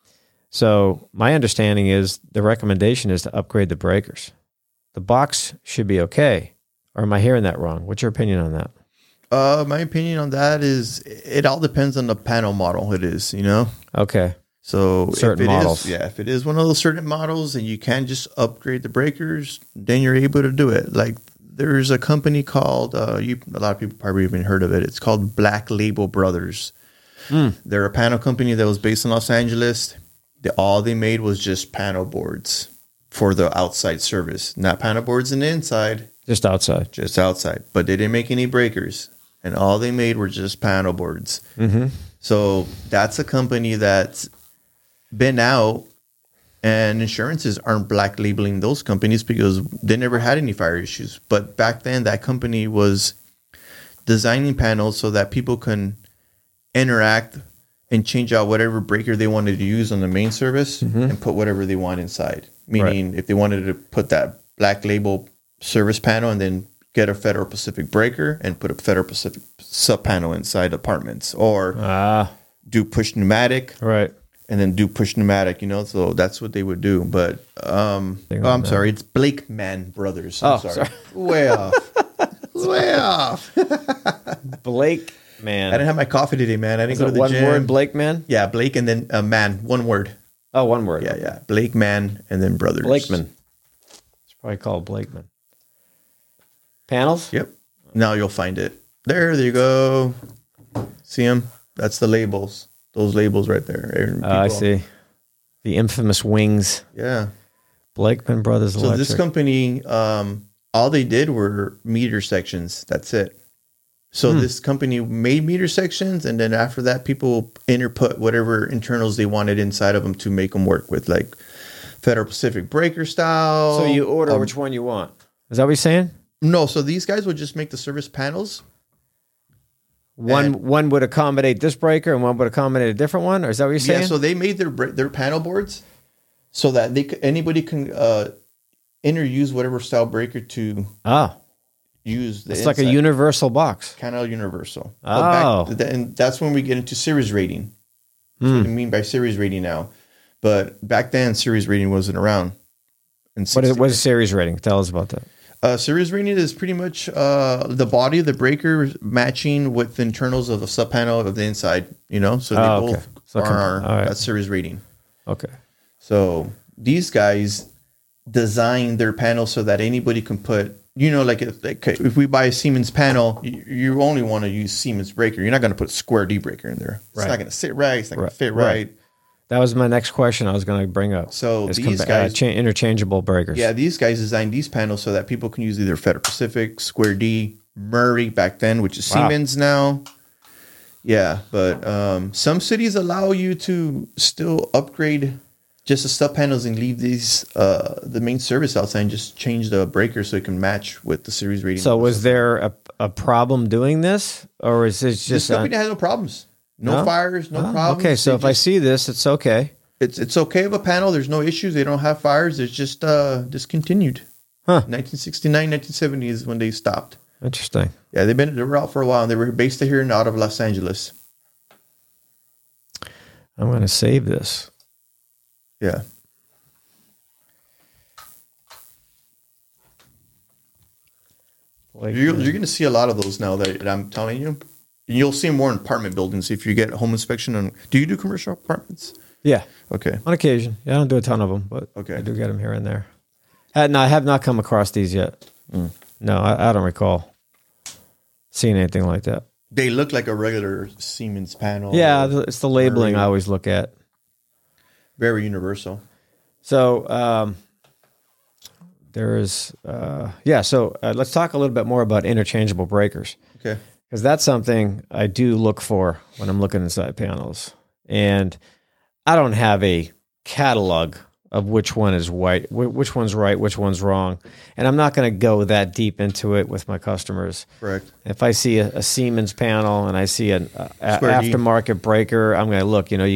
So my understanding is the recommendation is to upgrade the breakers. The box should be okay. Or am I hearing that wrong? What's your opinion on that? My opinion on that is it all depends on the panel model it is, Okay. So certain models. If it is one of those certain models and you can just upgrade the breakers, then you're able to do it. Like there's a company called, a lot of people probably even heard of it. It's called Black Label Brothers. They're a panel company that was based in Los Angeles. All they made was just panel boards for the outside service, not panel boards in the inside. Just outside. Just outside. But they didn't make any breakers. And all they made were just panel boards. Mm-hmm. So that's a company that's been out, and insurances aren't black labeling those companies because they never had any fire issues. But back then, that company was designing panels so that people can interact and change out whatever breaker they wanted to use on the main service and put whatever they want inside. Meaning, if they wanted to put that black label service panel and then get a Federal Pacific breaker and put a Federal Pacific sub panel inside apartments, or do push pneumatic, right? And then do push pneumatic, So that's what they would do. But I'm sorry, it's Blakeman Brothers. I'm sorry. Way off. Way off. Blake Man. I didn't have my coffee today, man. I didn't go to the gym. One word, Blake Man? Yeah, Blake and then man. One word. Oh, one word. Yeah. Blake Man and then Brothers. Blakeman. It's probably called Blakeman. Panels? Yep. Now you'll find it. There you go. See them? That's the labels. Those labels right there. I see. The infamous wings. Yeah. Blakeman Brothers Electric. So this company, all they did were meter sections. That's it. So this company made meter sections, and then after that, people input whatever internals they wanted inside of them to make them work with, like Federal Pacific breaker style. So you order which one you want. Is that what you're saying? No. So these guys would just make the service panels. One would accommodate this breaker and one would accommodate a different one, or is that what you're saying? Yeah, so they made their panel boards so that anybody can use whatever style breaker to use. It's like a universal box. Kind of universal. Oh. And that's when we get into series rating. That's what I mean by series rating now. But back then, series rating wasn't around. What is series rating? Tell us about that. Series rating is pretty much the body of the breaker matching with the internals of the sub panel of the inside. So they both are that's series rating. Okay. So these guys design their panel so that anybody can put. If we buy a Siemens panel, you only want to use Siemens breaker. You're not going to put square D breaker in there. It's not going to sit right. It's not going to fit right. That was my next question I was going to bring up. So these guys, interchangeable breakers. Yeah, these guys designed these panels so that people can use either Federal Pacific, Square D, Murray back then, which is Siemens now. Yeah, but some cities allow you to still upgrade just the sub panels and leave these the main service outside and just change the breaker so it can match with the series rating. So was there a problem doing this, or is this just this company has no problems? No fires, no problems. Okay, so if I see this, it's okay. It's okay with a panel. There's no issues. They don't have fires. It's just discontinued. 1969, 1970 is when they stopped. Interesting. Yeah, they were out for a while. And they were based here and out of Los Angeles. I'm going to save this. Yeah. You're going to see a lot of those now that I'm telling you. You'll see more in apartment buildings if you get home inspection. Do you do commercial apartments? Yeah. Okay. On occasion. Yeah, I don't do a ton of them, but I do get them here and there. I have not come across these yet. No, I don't recall seeing anything like that. They look like a regular Siemens panel. Yeah, it's the labeling I always look at. Very universal. So let's talk a little bit more about interchangeable breakers. Okay. Because that's something I do look for when I'm looking inside panels. And I don't have a catalog of which one is which one's right, which one's wrong. And I'm not going to go that deep into it with my customers. Correct. If I see a Siemens panel and I see an aftermarket breaker, I'm going to look. You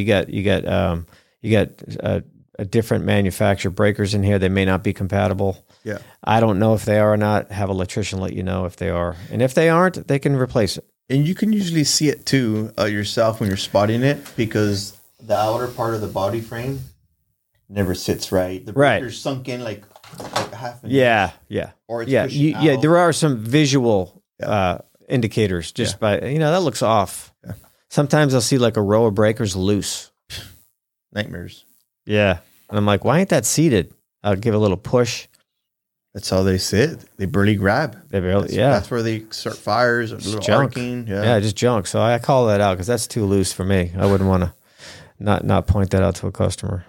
get a different manufacturer breakers in here. They may not be compatible. Yeah. I don't know if they are or not. Have an electrician let you know if they are. And if they aren't, they can replace it. And you can usually see it too yourself when you're spotting it because the outer part of the body frame never sits right. The breaker's sunk in like half an inch. Yeah. Or it's pushing out. There are some visual indicators just by, that looks off. Yeah. Sometimes I'll see like a row of breakers loose. Nightmares. Yeah. And I'm like, why ain't that seated? I'll give a little push. That's how they sit. They barely grab. That's where they start fires. A little junk. Arcing. Yeah, just junk. So I call that out because that's too loose for me. I wouldn't want to not point that out to a customer.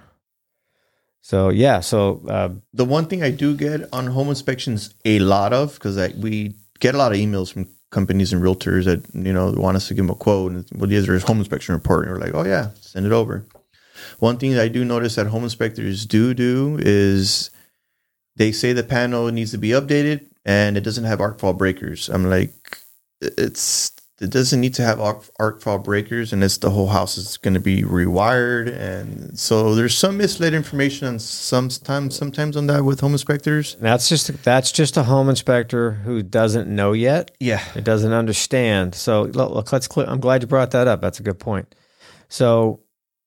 So the one thing I do get on home inspections a lot of because we get a lot of emails from companies and realtors that want us to give them a quote and there's a home inspection report and we're like, oh yeah, send it over. One thing that I do notice that home inspectors do is they say the panel needs to be updated and it doesn't have arc fault breakers. I'm like, it doesn't need to have arc fault breakers and the whole house is going to be rewired. And so there's some misled information on sometimes on that with home inspectors. That's just a home inspector who doesn't know yet. Yeah. It doesn't understand. So look, I'm glad you brought that up. That's a good point. So,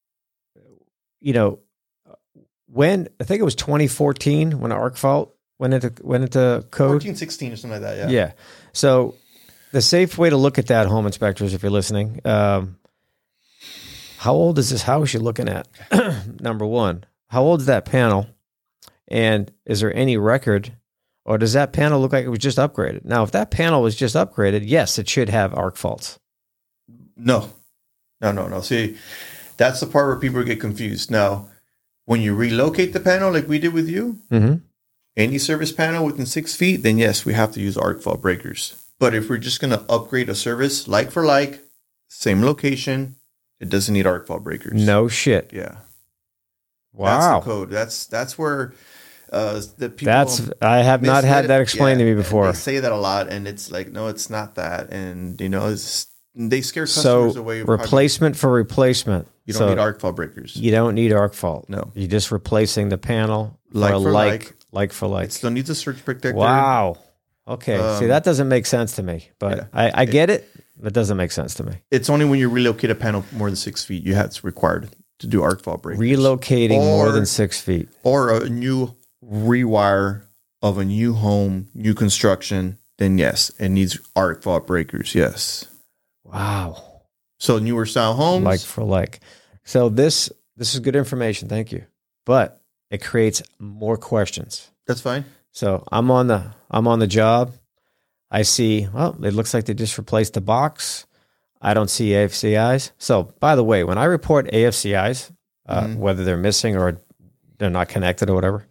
when I think it was 2014 when arc fault went into code. 14-16 or something like that. Yeah. Yeah. So the safe way to look at that, home inspectors, if you're listening, how old is this house you're looking at? Number one, how old is that panel? And is there any record, or does that panel look like it was just upgraded? Now, if that panel was just upgraded, yes, it should have arc faults. No. See, that's the part where people get confused. Now, when you relocate the panel like we did with you, any service panel within 6 feet, then yes, we have to use arc fault breakers. But if we're just going to upgrade a service like for like, same location, it doesn't need arc fault breakers. No shit. Yeah. Wow. That's the code. That's where the people. I have not had that explained to me before. They say that a lot, and it's like, no, it's not that, and they scare So customers away. replacement for replacement. You don't need arc fault breakers. You don't need arc fault. No. You're just replacing the panel Like for like for like. It still needs a surge protector. Wow. Okay. See, that doesn't make sense to me, but yeah. I get it. It doesn't make sense to me. It's only when you relocate a panel more than 6 feet, it's required to do arc fault breakers. Relocating more than 6 feet. Or a new rewire of a new home, new construction, then yes, it needs arc fault breakers. Yes. Wow. So newer style homes. Like for like. So this is good information. Thank you. But it creates more questions. That's fine. So I'm on the job. I see, well, it looks like they just replaced the box. I don't see AFCIs. So, by the way, when I report AFCIs, whether they're missing or they're not connected or whatever,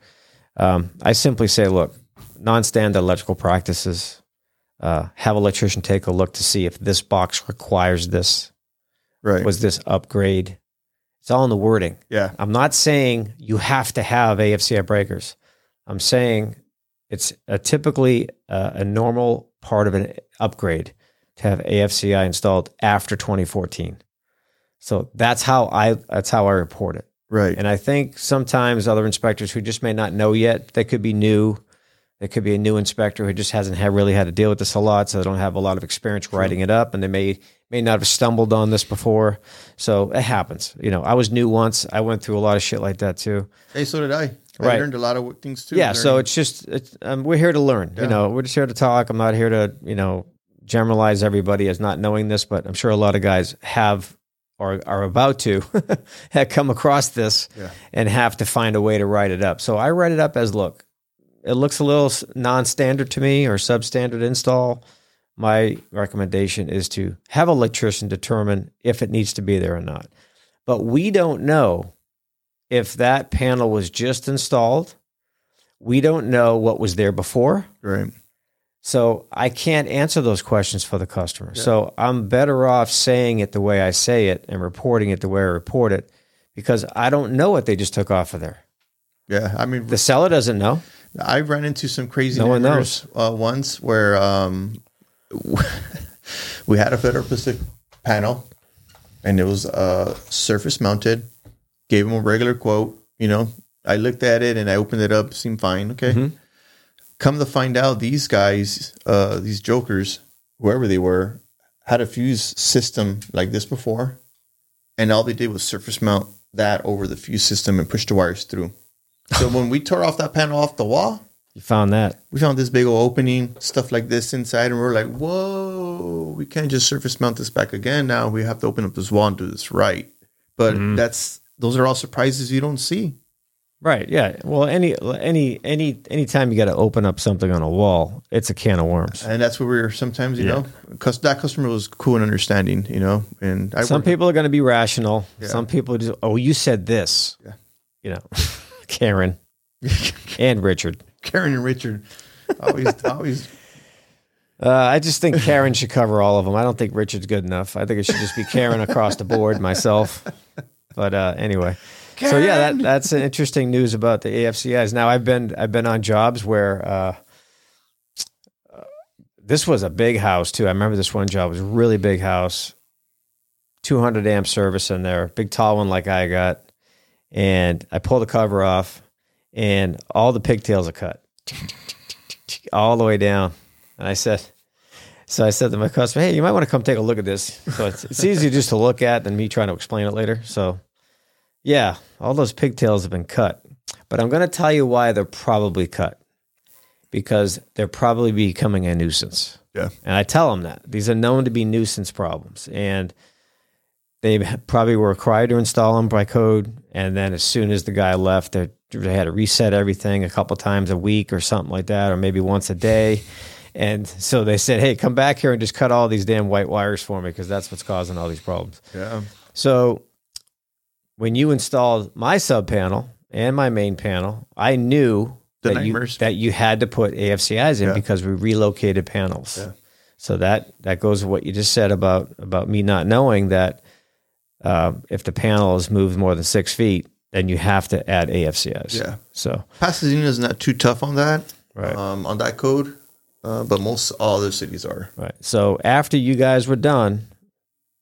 I simply say, look, non-standard electrical practices, have an electrician take a look to see if this box requires this. Right. Was this upgrade? It's all in the wording. Yeah. I'm not saying you have to have AFCI breakers. I'm saying it's typically a normal part of an upgrade to have AFCI installed after 2014. So that's how I report it. Right. And I think sometimes other inspectors who just may not know yet, they could be new. They could be a new inspector who just hasn't really had to deal with this a lot, so they don't have a lot of experience writing it up, and they may not have stumbled on this before. So it happens. I was new once. I went through a lot of shit like that too. Hey, so did I. Right. I learned a lot of things too. Yeah, so it's just we're here to learn. Yeah. We're just here to talk. I'm not here to generalize everybody as not knowing this, but I'm sure a lot of guys have or are about to have come across this and have to find a way to write it up. So I write it up as, look, it looks a little non-standard to me or substandard install. My recommendation is to have an electrician determine if it needs to be there or not. But we don't know if that panel was just installed. We don't know what was there before. Right. So I can't answer those questions for the customer. Yeah. So I'm better off saying it the way I say it and reporting it the way I report it, because I don't know what they just took off of there. Yeah. I mean, the seller doesn't know. I ran into some crazy one knows once where we had a Federal Pacific panel, and it was surface mounted. Gave him a regular quote. I looked at it and I opened it up. Seemed fine. Okay. Mm-hmm. Come to find out, these guys, these jokers, whoever they were, had a fuse system like this before, and all they did was surface mount that over the fuse system and push the wires through. So when we tore off that panel off the wall, you found that. We found this big old opening, stuff like this inside, and we're like, whoa, we can't just surface mount this back again. Now we have to open up this wall and do this right. But those are all surprises you don't see. Right. Yeah. Well, any time you got to open up something on a wall, it's a can of worms. And that's where we're sometimes, because that customer was cool and understanding, and some people are going to be rational. Yeah. Some people just, you said this, Karen and Richard. Karen and Richard. Always. I just think Karen should cover all of them. I don't think Richard's good enough. I think it should just be Karen across the board myself. But anyway. Karen. So yeah, that's an interesting news about the AFCIs. Now I've been on jobs where this was a big house too. I remember this one job was a really big house, 200 amp service in there, big tall one like I got, and I pulled the cover off, and all the pigtails are cut all the way down. And I said to my customer, "Hey, you might want to come take a look at this." So it's easier just to look at than me trying to explain it later. So. Yeah, all those pigtails have been cut. But I'm going to tell you why they're probably cut. Because they're probably becoming a nuisance. Yeah. And I tell them that. These are known to be nuisance problems. And they probably were required to install them by code. And then as soon as the guy left, they had to reset everything a couple times a week or something like that, or maybe once a day. And so they said, hey, come back here and just cut all these damn white wires for me, because that's what's causing all these problems. Yeah. So when you installed my sub panel and my main panel, I knew that you had to put AFCIs in because we relocated panels. Yeah. So that goes with what you just said about me not knowing that if the panel is moved more than 6 feet, then you have to add AFCIs. Yeah. So Pasadena is not too tough on that, right? On that code, but most all other cities are. Right. So after you guys were done,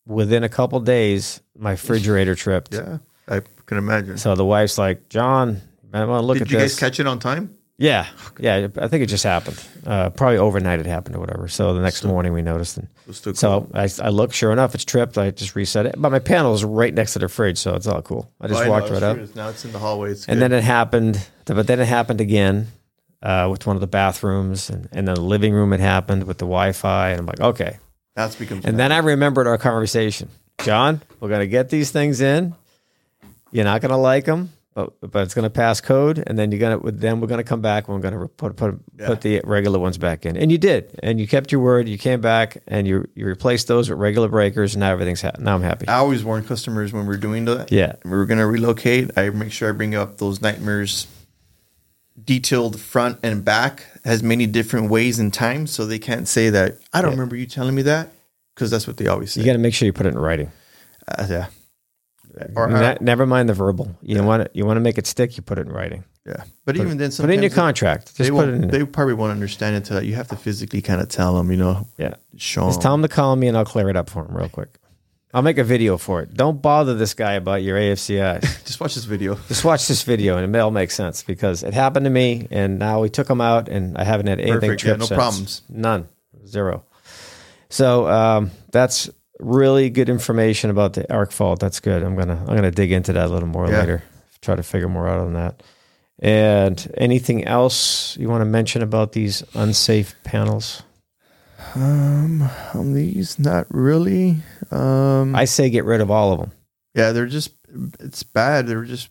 within a couple days, my refrigerator tripped. Yeah, I can imagine. So the wife's like, John, I want to look at this. Did you guys catch it on time? Yeah. I think it just happened. Probably overnight it happened or whatever. So the next morning we noticed. And Still cool. so I looked, sure enough, it's tripped. I just reset it. But my panel is right next to the fridge, so it's all cool. I just walked right up. Now it's in the hallway. It's And good. then it happened, but then it happened again with one of the bathrooms. And then the living room it happened with the Wi-Fi. And I'm like, okay. That's becomes. And then I remembered our conversation. John, we're going to get these things in. You're not going to like them, but it's going to pass code. And then we're going to come back and we're going to put the regular ones back in. And you did. And you kept your word. You came back and you replaced those with regular breakers. And now now I'm happy. I always warn customers when we're doing that. Yeah. We were going to relocate. I make sure I bring up those Nightmares detailed front and back, has many different ways and times, so they can't say that I don't remember you telling me that, because that's what they always say. You got to make sure you put it in writing. Yeah. Never mind the verbal. You want to make it stick. You put it in writing. Yeah, but even then, put it in your contract. Just put it in. They probably won't understand it until you have to physically kind of tell them. Yeah. Show Just tell them to call me and I'll clear it up for them real quick. I'll make a video for it. Don't bother this guy about your AFCI. Just watch this video. Just watch this video and it'll make sense, because it happened to me and now we took them out and I haven't had anything Perfect. trip Yeah, no since. problems. None. Zero. So that's really good information about the arc fault. That's good. I'm gonna dig into that a little more later. Try to figure more out on that. And anything else you want to mention about these unsafe panels? On these, not really. I say get rid of all of them. Yeah, it's bad. They're just,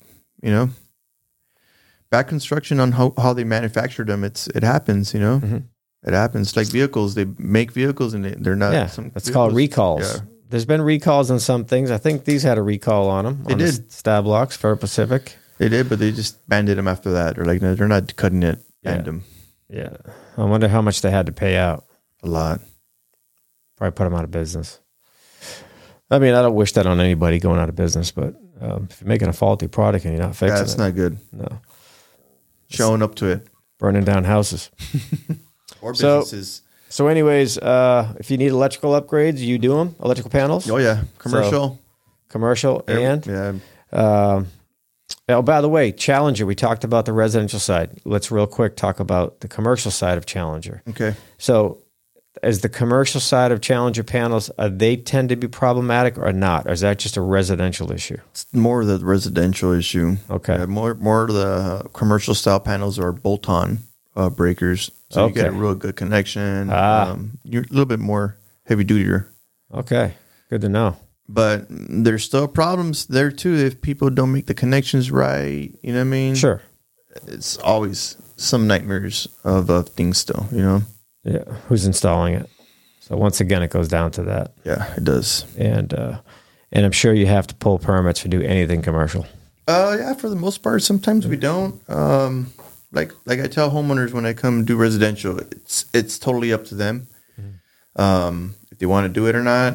bad construction on how they manufactured them. It happens, Mm-hmm. It happens. Like vehicles, they make vehicles and they're not. Yeah, it's called recalls. Yeah. There's been recalls on some things. I think these had a recall on them. They did. Stab locks for Pacific. They did, but they just banded them after that. Or like, no, they're not cutting it. Band them. Yeah. I wonder how much they had to pay out. A lot. Probably put them out of business. I mean, I don't wish that on anybody going out of business, but if you're making a faulty product and you're not fixing it. That's not good. No. Showing up to it. Burning down houses. Or businesses. So anyways, if you need electrical upgrades, you do them? Electrical panels? Oh, yeah. Commercial. And? Yeah. Oh, by the way, Challenger, we talked about the residential side. Let's real quick talk about the commercial side of Challenger. Okay. So as the commercial side of Challenger panels, they tend to be problematic or not? Or is that just a residential issue? It's more the residential issue. Okay. More of the commercial style panels are bolt-on breakers. So you get a real good connection. You're a little bit more heavy-duty. Okay. Good to know. But there's still problems there, too, if people don't make the connections right. You know what I mean? Sure. It's always some nightmares of things still, Yeah. Who's installing it? So once again, it goes down to that. Yeah, it does. And I'm sure you have to pull permits to do anything commercial. Yeah, for the most part. Sometimes we don't. Like I tell homeowners when I come do residential, it's totally up to them. Mm-hmm. If they want to do it or not.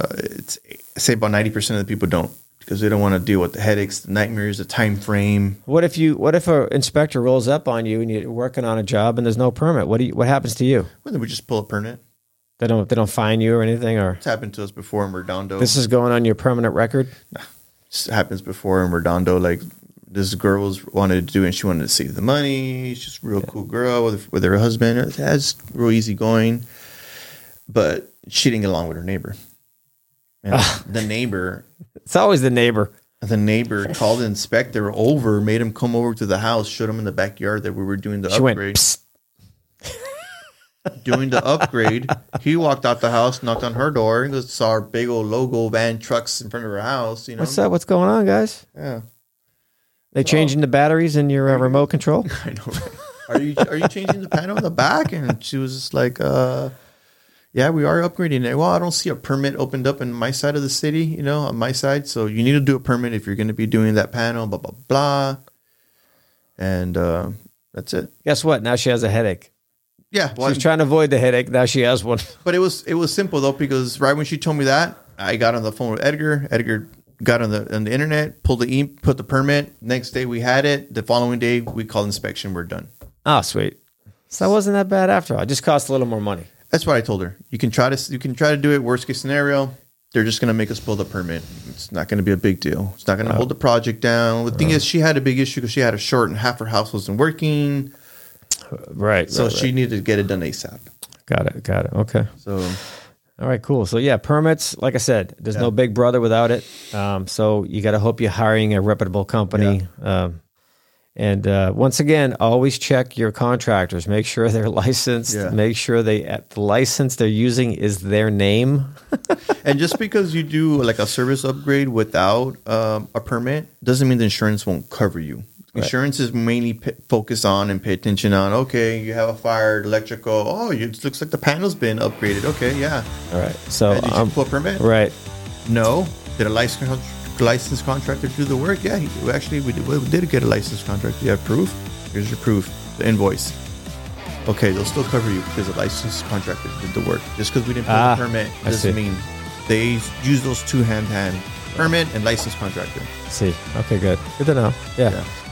I say about 90% of the people don't, because they don't want to deal with the headaches, the nightmares, the time frame. What if an inspector rolls up on you and you're working on a job and there's no permit? What happens to you? Well, then we just pull a permit. They don't fine you or anything, or it's happened to us before in Redondo. This is going on your permanent record. This happens before in Redondo. Like this girl wanted to do it, and she wanted to save the money. She's just a real cool girl with her husband. It's real easy going, but she didn't get along with her neighbor. And the neighbor. It's always the neighbor. The neighbor called the inspector over, made him come over to the house, showed him in the backyard that we were doing the upgrade. Went, psst. Doing the upgrade. He walked out the house, knocked on her door, and saw our big old logo van trucks in front of her house. What's up? What's going on, guys? Yeah. They changing the batteries in your remote control? I know, right? Are you changing the panel in the back? And she was just like, yeah, we are upgrading it. Well, I don't see a permit opened up in my side of the city, on my side. So you need to do a permit if you're going to be doing that panel, blah, blah, blah. And that's it. Guess what? Now she has a headache. Yeah. Well, she's trying to avoid the headache. Now she has one. But it was simple, though, because right when she told me that, I got on the phone with Edgar. Edgar got on the internet, put the permit. Next day we had it. The following day we called inspection. We're done. Oh, sweet. So that wasn't that bad after all. It just cost a little more money. That's what I told her. You can try to do it. Worst case scenario, They're just going to make us pull the permit. It's not going to be a big deal. It's not going to hold the project down. The thing is, she had a big issue because she had a short and half her house wasn't working. Right. So she needed to get it done ASAP. Got it. Okay. So, all right, cool. So yeah, permits, like I said, there's no big brother without it. So you got to hope you're hiring a reputable company. And once again, always check your contractors. Make sure they're licensed. Yeah. Make sure the license they're using is their name. and just because you do like a service upgrade without a permit doesn't mean the insurance won't cover you. Insurance is mainly focused on and pay attention on, okay, you have a fire, electrical. Oh, it looks like the panel's been upgraded. Okay, yeah. All right. So did you pull a permit? Right. No. Did a licensed contractor do the work? Yeah, we did get a licensed contractor. You have proof? Here's your proof, the invoice. Okay, they'll still cover you because a licensed contractor did the work. Just because we didn't pull the permit doesn't mean they use those two hand permit and licensed contractor. See. Okay, good. Good to know. Yeah.